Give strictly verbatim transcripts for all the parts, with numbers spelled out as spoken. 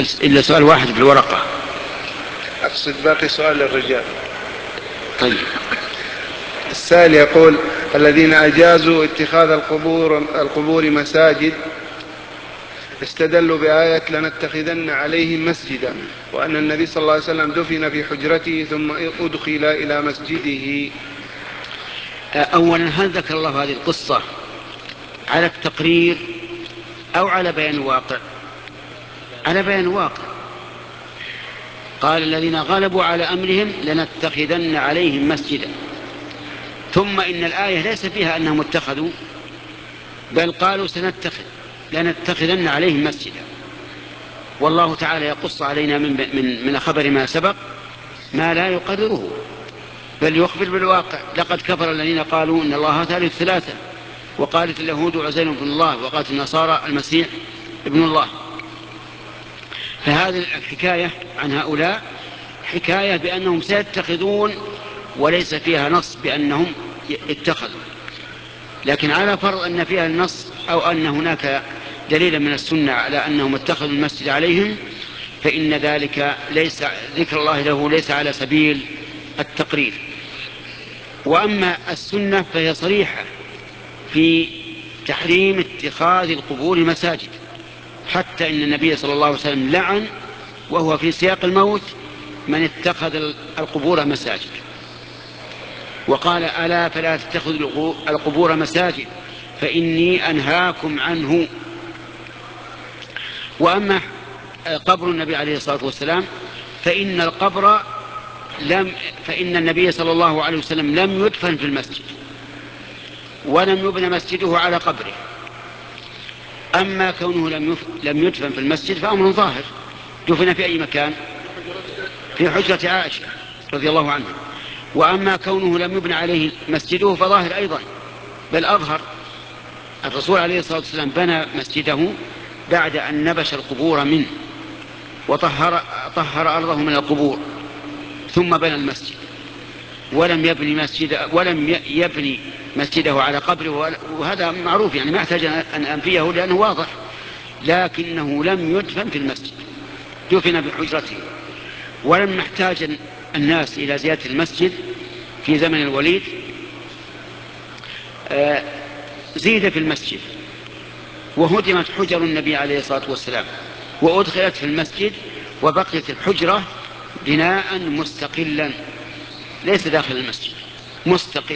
إلا سؤال واحد في الورقة. أقصد باقي سؤال للرجال. طيب. السائل يقول: الذين أجازوا اتخاذ القبور, القبور مساجد استدلوا بآية لنتخذن عليهم مسجدا، وأن النبي صلى الله عليه وسلم دفن في حجرته ثم أدخل إلى مسجده. أولا، هل ذكر الله هذه القصة على التقرير أو على بيان الواقع؟ على بيان الواقع. قال: الذين غلبوا على أمرهم لنتخذن عليهم مسجدا. ثم إن الآية ليس فيها أنهم اتخذوا، بل قالوا سنتخذ لنتخذن عليهم مسجدا. والله تعالى يقص علينا من, من, من خبر ما سبق ما لا يقرره، بل يخبر بالواقع. لقد كفر الذين قالوا إن الله ثالث ثلاثة، وقالت اليهود عزير ابن الله، وقالت النصارى المسيح ابن الله. فهذه الحكاية عن هؤلاء حكاية بأنهم سيتخذون، وليس فيها نص بأنهم اتخذوا. لكن على فرض أن فيها النص أو أن هناك دليلا من السنة على أنهم اتخذوا المسجد عليهم، فإن ذلك ليس ذكر الله له ليس على سبيل التقرير. وأما السنة فهي صريحة في تحريم اتخاذ القبور مساجد، حتى إن النبي صلى الله عليه وسلم لعن وهو في سياق الموت من اتخذ القبور مساجد، وقال: ألا فلا تتخذوا القبور مساجد فإني أنهاكم عنه. وأما قبر النبي عليه الصلاة والسلام فإن القبر لم فإن النبي صلى الله عليه وسلم لم يدفن في المسجد، ولم يبنى مسجده على قبره. أما كونه لم يدفن في المسجد فأمر ظاهر، دفن في أي مكان؟ في حجرة عائشة رضي الله عنها. وأما كونه لم يبنى عليه مسجده فظاهر أيضا، بل أظهر. الرسول عليه الصلاة والسلام بنى مسجده بعد أن نبش القبور منه وطهر طهر أرضه من القبور، ثم بنى المسجد، ولم يبني مسجد ولم يبني مسجده على قبره. وهذا معروف، يعني ما يحتاج أن أنفيه لأنه واضح. لكنه لم يدفن في المسجد، دفن بحجرته. ولم يحتاج الناس إلى زيادة المسجد في زمن الوليد، زيد في المسجد، وهدمت حجر النبي عليه الصلاة والسلام وأدخلت في المسجد، وبقيت الحجرة بناء مستقلا ليس داخل المسجد، مستقل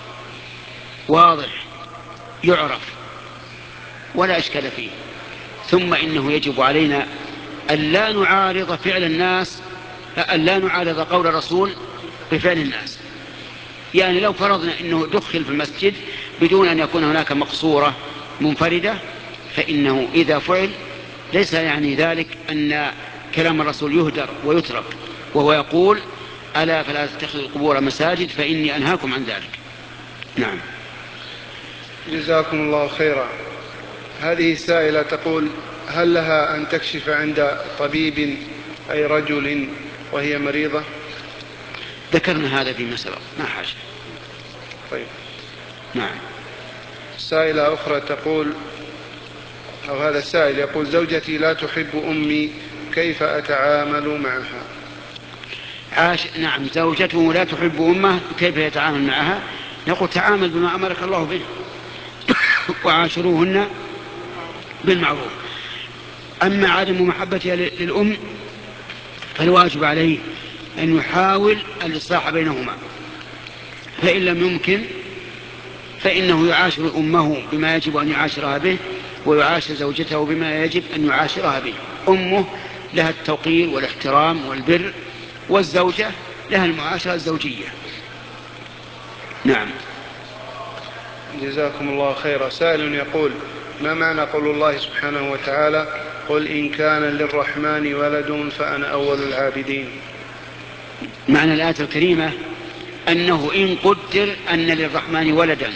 واضح يعرف ولا إشكال فيه. ثم إنه يجب علينا أن لا نعارض فعل الناس، أن لا نعارض قول الرسول بفعل الناس. يعني لو فرضنا أنه دخل في المسجد بدون أن يكون هناك مقصورة منفردة، فإنه إذا فعل ليس يعني ذلك أن كلام الرسول يهدر ويترك، وهو يقول: ألا فلا تتخذوا القبور مساجد فإني أنهاكم عن ذلك. نعم. جزاكم الله خيرا. هذه سائلة تقول: هل لها أن تكشف عند طبيب أي رجل وهي مريضة؟ ذكرنا هذا فيما سبق، ما حاجة. طيب. نعم. سائلة أخرى تقول، أو هذا السائل يقول: زوجتي لا تحب أمي، كيف أتعامل معها؟ عاش. نعم، زوجته لا تحب أمه، كيف يتعامل معها؟ نقول: تعامل بما أمرك الله به وعاشروهن بالمعروف. أما عدم محبتها للأم فالواجب عليه أن يحاول الإصلاح بينهما، فإن لم يمكن فإنه يعاشر أمه بما يجب أن يعاشرها به، ويعاشر زوجته بما يجب أن يعاشرها به. أمه لها التوقير والاحترام والبر، والزوجة لها المعاشرة الزوجية. نعم. جزاكم الله خيرا. سائل يقول: ما معنى قول الله سبحانه وتعالى: قل إن كان للرحمن ولد فأنا أول العابدين؟ معنى الآية الكريمة أنه إن قدر أن للرحمن ولدا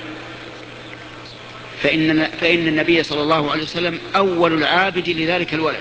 فإن, فإن النبي صلى الله عليه وسلم أول العابد لذلك الولد.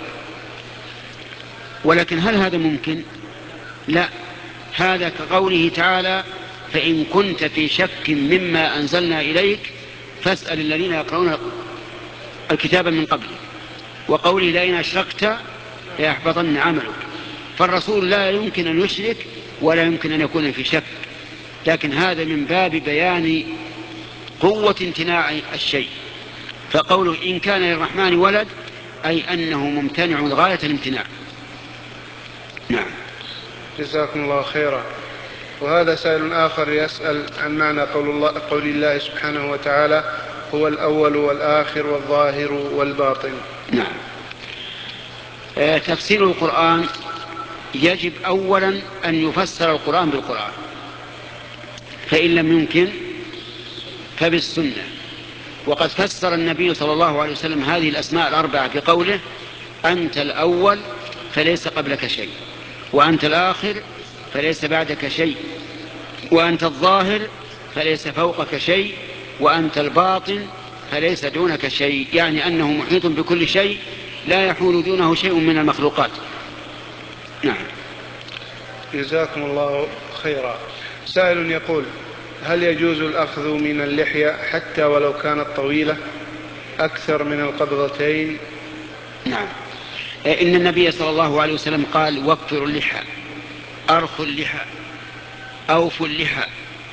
ولكن هل هذا ممكن؟ لا. هذا كقوله تعالى: فإن كنت في شك مما أنزلنا إليك فاسأل الذين يقرؤون الكتاب من قبل. وقوله: لئن أشركت ليحبطن عملك. فالرسول لا يمكن أن يشرك ولا يمكن أن يكون في شك، لكن هذا من باب بيان قوة امتناع الشيء. فقوله إن كان للرحمن ولد أي أنه ممتنع غاية الامتناع. نعم. جزاكم الله خيرا. وهذا سائل آخر يسأل عن معنى قول الله, قول الله سبحانه وتعالى هو الأول والآخر والظاهر والباطن. نعم. آه تفسير القرآن يجب أولا أن يفسر القرآن بالقرآن، فإن لم يمكن فبالسنة. وقد فسر النبي صلى الله عليه وسلم هذه الأسماء الأربعة بقوله أنت الأول فليس قبلك شيء، وأنت الآخر فليس بعدك شيء، وأنت الظاهر فليس فوقك شيء، وأنت الباطن فليس دونك شيء، يعني أنه محيط بكل شيء لا يحول دونه شيء من المخلوقات. نعم. جزاكم الله خيرا. سائل يقول هل يجوز الأخذ من اللحية حتى ولو كانت طويلة أكثر من القبضتين؟ نعم. إن النبي صلى الله عليه وسلم قال وفروا اللحى، أرخوا اللحى، أوفوا اللحى،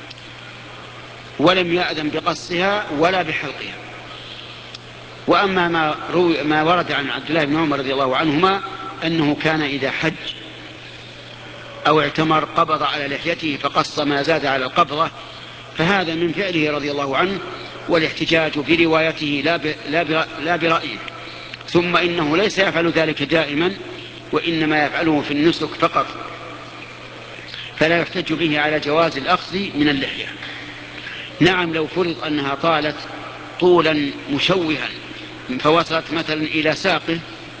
ولم يأذن بقصها ولا بحلقها. وأما ما, روي ما ورد عن عبد الله بن عمر رضي الله عنهما أنه كان إذا حج أو اعتمر قبض على لحيته فقص ما زاد على القبضة، فهذا من فعله رضي الله عنه، والاحتجاج بروايته لا, ب... لا, ب... لا برأيه. ثم إنه ليس يفعل ذلك دائما، وإنما يفعله في النسك فقط، فلا يحتج به على جواز الأخذ من اللحية. نعم، لو فرض أنها طالت طولا مشوها فوصلت مثلا إلى ساقه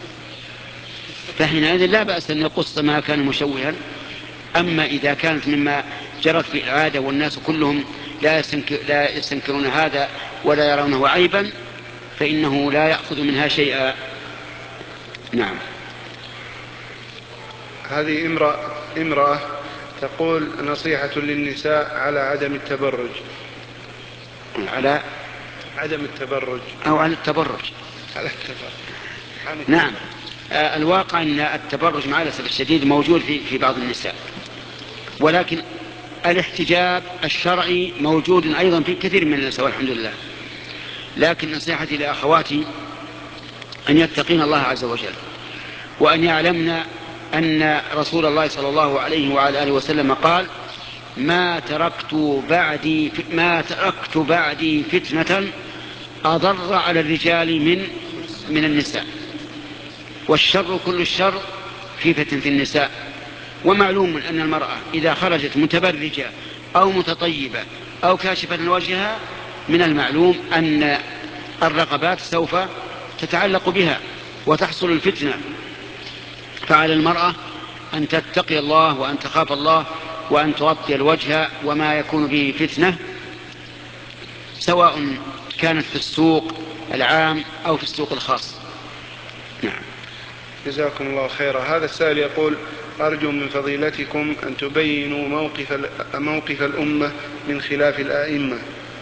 فحينئذ لا بأس أن يقص ما كان مشوها. أما إذا كانت مما جرت في العادة والناس كلهم لا, يستنكر لا يستنكرون هذا ولا يرونه عيبا فإنه لا يأخذ منها شيئا. نعم. هذه امرأة, امرأة تقول نصيحة للنساء على عدم التبرج. على عدم التبرج أو على التبرج. على التبرج. نعم. آه الواقع أن التبرج مع الأسف الشديد موجود في, في بعض النساء، ولكن الاحتجاب الشرعي موجود أيضا في كثير من النساء والحمد لله. لكن نصيحتي لأخواتي أن يتقين الله عز وجل، وأن يعلمنا أن رسول الله صلى الله عليه وعلى آله وسلم قال ما تركت بعدي ما تركت بعدي فتنة أضر على الرجال من من النساء، والشر كل الشر في فتنة النساء. ومعلوم أن المرأة إذا خرجت متبرجة أو متطيبة أو كاشفة وجهها من المعلوم أن الرقبات سوف تتعلق بها وتحصل الفتنة. فعلى المرأة أن تتقي الله وأن تخاف الله وأن تغطي الوجه وما يكون به فتنة، سواء كانت في السوق العام أو في السوق الخاص. نعم. جزاكم الله خيرا. هذا السائل يقول أرجو من فضيلتكم أن تبينوا موقف, موقف الأمة من خلاف الآئمة.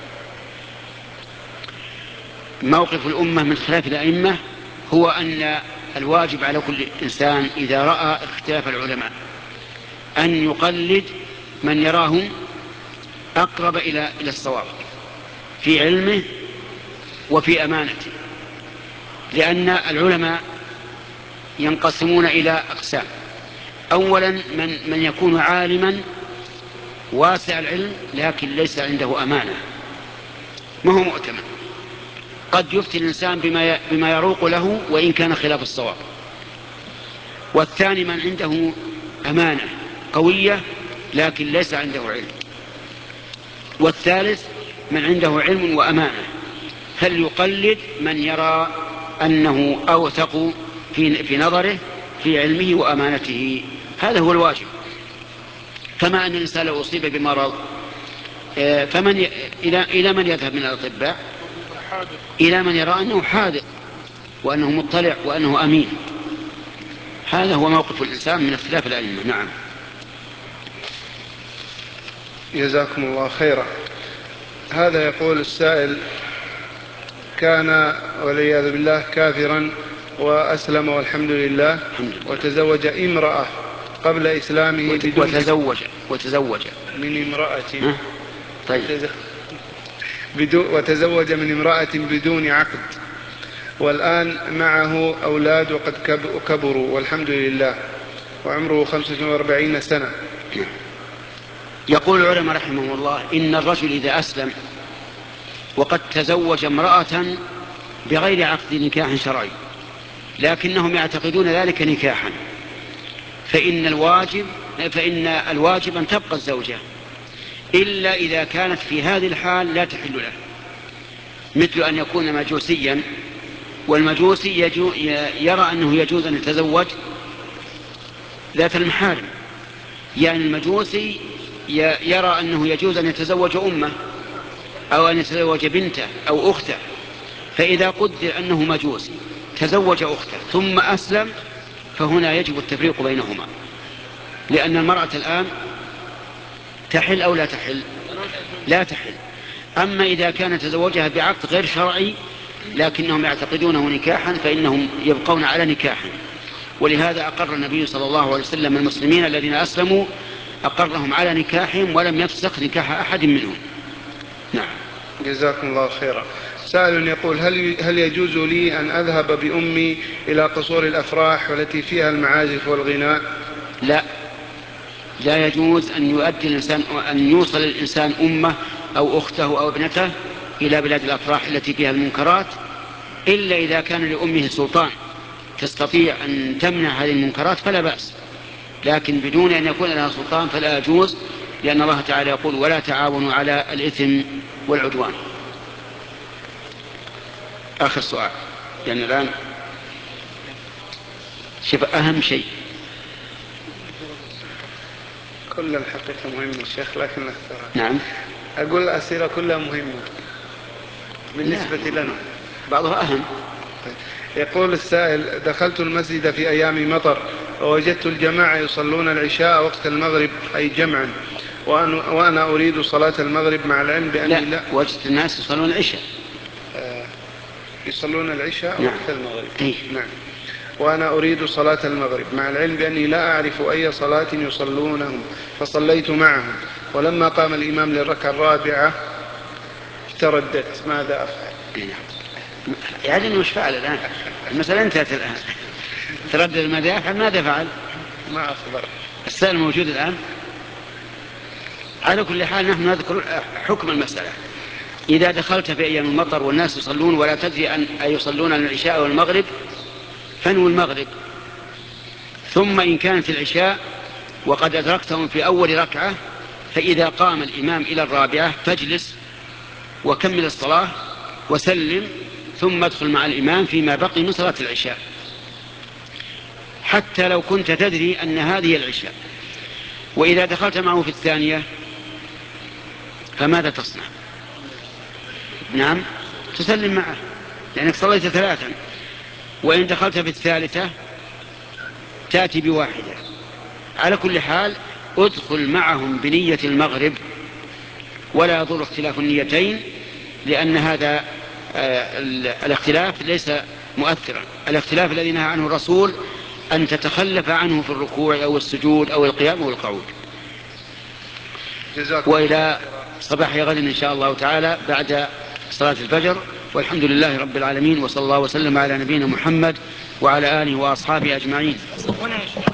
موقف الأمة من خلاف الآئمة هو أن الواجب على كل إنسان إذا رأى اختلاف العلماء أن يقلد من يراه أقرب إلى إلى الصواب في علمه وفي أمانته، لأن العلماء ينقسمون إلى أقسام. أولا من, من يكون عالما واسع العلم لكن ليس عنده أمانة، ما هو مؤتمن، قد يفتي الإنسان بما بما يروق له وإن كان خلاف الصواب. والثاني من عنده أمانة قوية لكن ليس عنده علم. والثالث من عنده علم وأمانة فليقلد من يرى أنه أوثق في في نظره في علمه وأمانته. هذا هو الواجب. كما أن الإنسان لو أصيب بمرض فمن ي... إلى... إلى من يذهب من الأطباء؟ إلى من يرى أنه حاذق وأنه مطلع وأنه أمين. هذا هو موقف الإنسان من اختلاف الأئمة. نعم. جزاكم الله خيرا. هذا يقول السائل كان والعياذ بالله كافرا وأسلم والحمد لله، وتزوج امرأة قبل إسلامه بدون وتزوج وتزوج من امرأة طيب. وتزوج من امرأة بدون عقد، والآن معه أولاد وقد كبروا والحمد لله، وعمره خمسة وأربعين سنة. يقول العلماء رحمه الله إن الرجل إذا أسلم وقد تزوج امرأة بغير عقد نكاح شرعي لكنهم يعتقدون ذلك نكاحا، فإن الواجب فإن الواجب أن تبقى الزوجة إلا إذا كانت في هذه الحال لا تحل له، مثل أن يكون مجوسيا، والمجوسي يرى أنه يجوز أن يتزوج ذات المحارم، يعني المجوسي يرى أنه يجوز أن يتزوج أمه أو أن يتزوج بنته أو أخته، فإذا قدر أنه مجوسي تزوج أخته ثم أسلم فهنا يجب التفريق بينهما، لأن المرأة الآن تحل أو لا تحل؟ لا تحل. أما إذا كان تزوجها بعقد غير شرعي لكنهم يعتقدونه نكاحا فإنهم يبقون على نكاحا، ولهذا أقر النبي صلى الله عليه وسلم المسلمين الذين أسلموا أقرهم على نكاحهم ولم يفسخ نكاح أحد منهم. نعم. جزاكم الله خيرا. سائل يقول هل هل يجوز لي أن أذهب بأمي إلى قصور الأفراح والتي فيها المعازف والغناء؟ لا، لا يجوز أن يؤدي الإنسان أن يوصل الإنسان أمه أو أخته أو ابنته إلى بلاد الأفراح التي فيها المنكرات، إلا إذا كان لأمه سلطان تستطيع أن تمنع هذه المنكرات فلا بأس، لكن بدون أن يكون لها سلطان فلا يجوز، لأن الله تعالى يقول ولا تعاونوا على الإثم والعدوان. آخر سؤال، يعني الآن شوف أهم شيء. كل الحقيقة مهمة الشيخ لكن اختارها. نعم. أقول الأسئلة كلها مهمة بالنسبة لا. لنا، بعضها أهم. يقول السائل دخلت المسجد في أيام مطر ووجدت الجماعة يصلون العشاء وقت المغرب أي جمعا، وأنا أريد صلاة المغرب مع العلم بأني لا, لا وجدت الناس يصلون العشاء. آه يصلون العشاء نعم. وقت المغرب. أي. نعم. وأنا أريد صلاة المغرب مع العلم بأني لا أعرف أي صلاة يصلونهم، فصليت معهم، ولما قام الإمام للركعة الرابعة ترددت، ماذا أفعل؟ يعني مش فعل الآن المسألة انتهت الآن. تردد ماذا يفعل؟ ماذا فعل؟ ما أخبر. السؤال موجود الآن. على كل حال نحن نذكر حكم المسألة. إذا دخلت في أيام المطر والناس يصلون ولا تدري أن يصلون العشاء والمغرب فانوي المغرب، ثم إن كانت العشاء وقد أدركتهم في أول ركعة فإذا قام الإمام إلى الرابعة فاجلس وكمل الصلاة وسلم، ثم ادخل مع الإمام فيما بقي من صلاة العشاء، حتى لو كنت تدري أن هذه العشاء. وإذا دخلت معه في الثانية فماذا تصنع؟ نعم، تسلم معه لأنك صليت ثلاثا. وإن دخلت في الثالثة تأتي بواحدة. على كل حال ادخل معهم بنية المغرب ولا يضر اختلاف النيتين، لأن هذا آه الاختلاف ليس مؤثرا. الاختلاف الذي نهى عنه الرسول أن تتخلف عنه في الركوع أو السجود أو القيام أو القعود. وإلى صباح غد إن شاء الله تعالى بعد صلاة الفجر، والحمد لله رب العالمين، وصلى الله وسلم على نبينا محمد وعلى آله وأصحابه أجمعين.